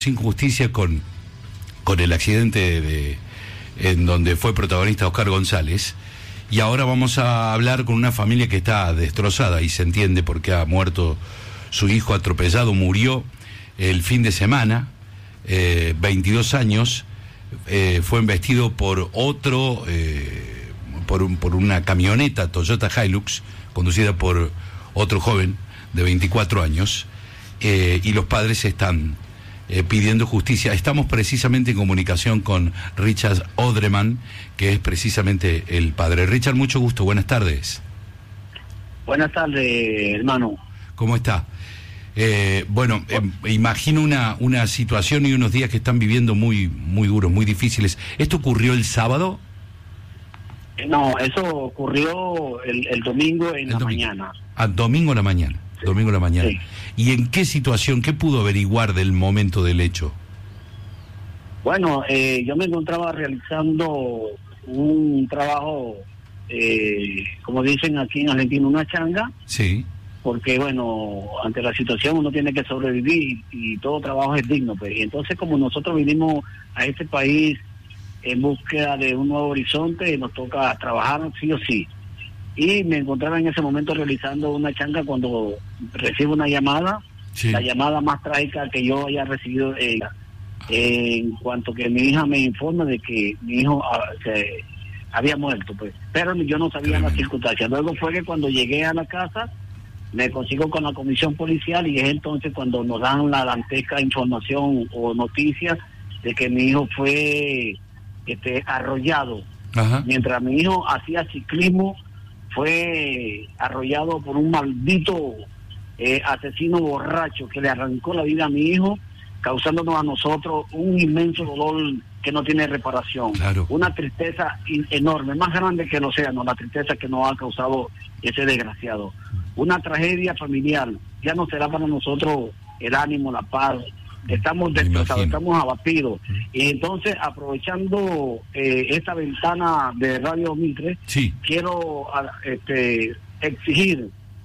Injusticia con el accidente en donde fue protagonista Oscar González, y ahora vamos a hablar con una familia que está destrozada y se entiende por qué ha muerto su hijo atropellado. Murió el fin de semana, 22 años, fue embestido por otro, por una camioneta Toyota Hilux conducida por otro joven de 24 años, y los padres están pidiendo justicia. Estamos precisamente en comunicación con Richard Odreman, que es precisamente el padre. Richard, mucho gusto, buenas tardes. Buenas tardes, hermano. ¿Cómo está? Imagino una situación y unos días que están viviendo muy duros, muy difíciles. ¿Esto ocurrió el sábado? No, eso ocurrió el domingo en la mañana. Domingo en la mañana. Domingo en la mañana. Sí. ¿Y en qué situación, qué pudo averiguar del momento del hecho? Bueno, yo me encontraba realizando un trabajo, como dicen aquí en Argentina, una changa. Sí. Porque, bueno, ante la situación uno tiene que sobrevivir y todo trabajo es digno. Pues. Y entonces, como nosotros vinimos a este país en búsqueda de un nuevo horizonte, nos toca trabajar sí o sí. Y me encontraba en ese momento realizando una changa cuando recibo una llamada, sí. La llamada más trágica que yo haya recibido, en cuanto que mi hija me informa de que mi hijo se había muerto, pues. Pero yo no sabía las circunstancias. Luego fue que cuando llegué a la casa me consigo con la comisión policial y es entonces cuando nos dan la dantesca información o noticias de que mi hijo fue arrollado. Ajá. Mientras mi hijo hacía ciclismo, fue arrollado por un maldito asesino borracho que le arrancó la vida a mi hijo, causándonos a nosotros un inmenso dolor que no tiene reparación. Claro. Una tristeza enorme, más grande que el océano, la tristeza que nos ha causado ese desgraciado. Una tragedia familiar, ya no será para nosotros el ánimo, la paz. Estamos destrozados, estamos abatidos. Y entonces, aprovechando esta ventana de Radio Mitre, sí. Quiero exigir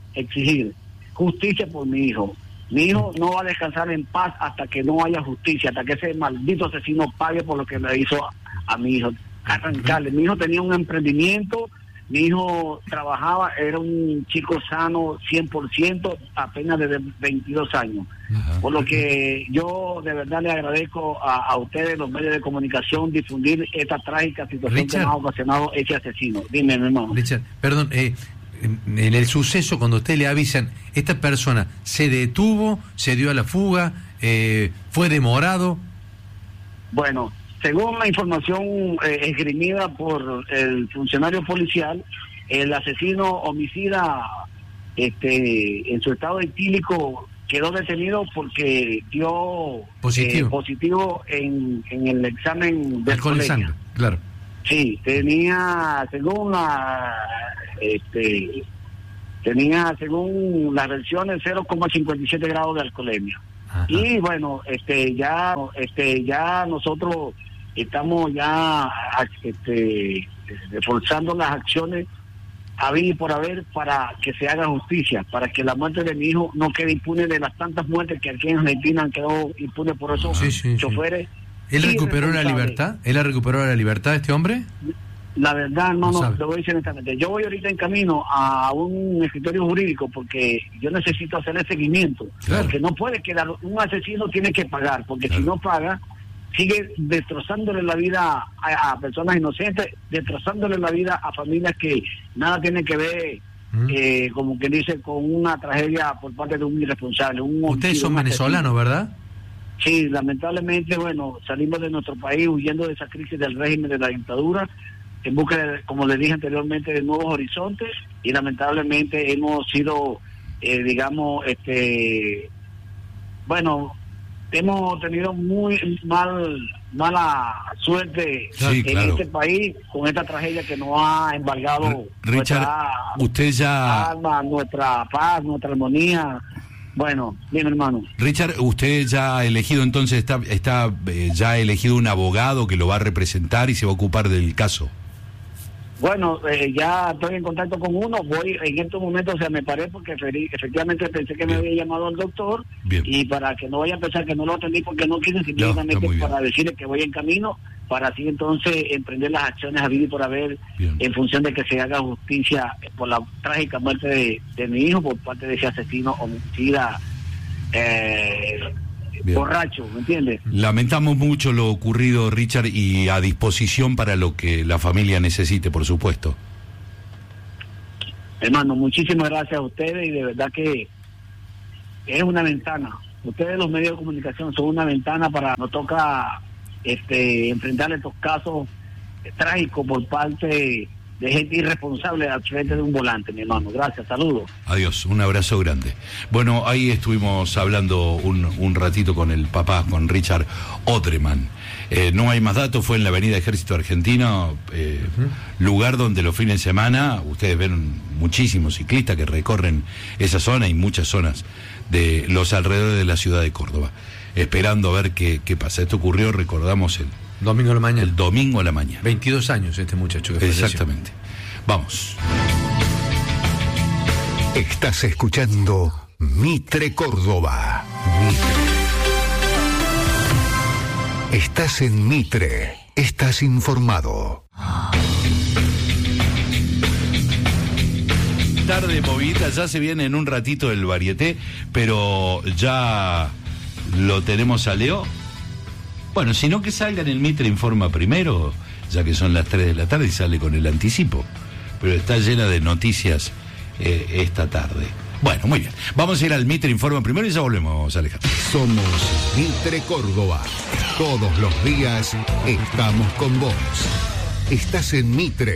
justicia por mi hijo. Mi hijo no va a descansar en paz hasta que no haya justicia, hasta que ese maldito asesino pague por lo que le hizo a mi hijo. Arrancarle. Mi hijo tenía un emprendimiento, mi hijo trabajaba, era un chico sano 100%, apenas de 22 años. Ajá. Por lo que yo de verdad le agradezco a ustedes, los medios de comunicación, difundir esta trágica situación, Richard, que nos ha ocasionado ese asesino. Dime, mi hermano. Richard, perdón, en el suceso, cuando ustedes le avisan, ¿esta persona se detuvo, se dio a la fuga, fue demorado? Bueno, según la información esgrimida por el funcionario policial, el asesino homicida en su estado etílico quedó detenido porque dio positivo en el examen de alcohol en sangre, claro. Sí, tenía, según las versiones, 0,57 grados de alcoholemia. Ajá. Y bueno, ya nosotros estamos ya reforzando las acciones a venir por haber para que se haga justicia, para que la muerte de mi hijo no quede impune de las tantas muertes que aquí en Argentina han quedado impunes por esos choferes. ¿Él recuperó la libertad? ¿Él ha recuperado la libertad de este hombre? La verdad, no, te voy a decir honestamente. Yo voy ahorita en camino a un escritorio jurídico porque yo necesito hacer el seguimiento. Claro. Porque no puede quedar, un asesino tiene que pagar, porque si no paga, sigue destrozándole la vida a personas inocentes, destrozándole la vida a familias que nada tienen que ver, como que dice, con una tragedia por parte de un irresponsable. Ustedes son venezolanos, ¿verdad? Sí, lamentablemente, bueno, salimos de nuestro país huyendo de esa crisis del régimen de la dictadura, en busca de, como les dije anteriormente, de nuevos horizontes, y lamentablemente hemos sido, hemos tenido muy mala suerte en este país con esta tragedia que nos ha embargado Richard, usted ya alma, nuestra paz, nuestra armonía. Bueno, bien, hermano. Richard, usted ya ha elegido entonces, ya ha elegido un abogado que lo va a representar y se va a ocupar del caso. Bueno, ya estoy en contacto con uno, voy en estos momentos, o sea, me paré porque efectivamente pensé que me había llamado el doctor. Bien. Y para que no vaya a pensar que no lo atendí porque no quise, simplemente para decirle que voy en camino, para así entonces emprender las acciones a vivir y por haber, en función de que se haga justicia por la trágica muerte de mi hijo por parte de ese asesino homicida borracho, ¿me entiendes? Lamentamos mucho lo ocurrido, Richard, y a disposición para lo que la familia necesite, por supuesto. Hermano, muchísimas gracias a ustedes y de verdad que es una ventana. Ustedes, los medios de comunicación, son una ventana para nos toca enfrentar estos casos trágicos por parte de gente irresponsable al frente de un volante, mi hermano. Gracias, saludos. Adiós, un abrazo grande. Bueno, ahí estuvimos hablando un ratito con el papá, con Richard Odreman. No hay más datos, fue en la avenida Ejército Argentino, lugar donde los fines de semana ustedes ven muchísimos ciclistas que recorren esa zona y muchas zonas de los alrededores de la ciudad de Córdoba, esperando a ver qué pasa. Esto ocurrió, recordamos, domingo a la mañana. El domingo a la mañana. 22 años este muchacho que falleció. Exactamente. Vamos. Estás escuchando Mitre Córdoba. Mitre. Estás en Mitre. Estás informado. Tarde movida, ya se viene en un ratito el varieté, pero ya lo tenemos a Leo. Bueno, si no, que salga en el Mitre Informa primero, ya que son las 3 de la tarde y sale con el anticipo. Pero está llena de noticias esta tarde. Bueno, muy bien. Vamos a ir al Mitre Informa primero y ya volvemos, Alejandro. Somos Mitre Córdoba. Todos los días estamos con vos. Estás en Mitre.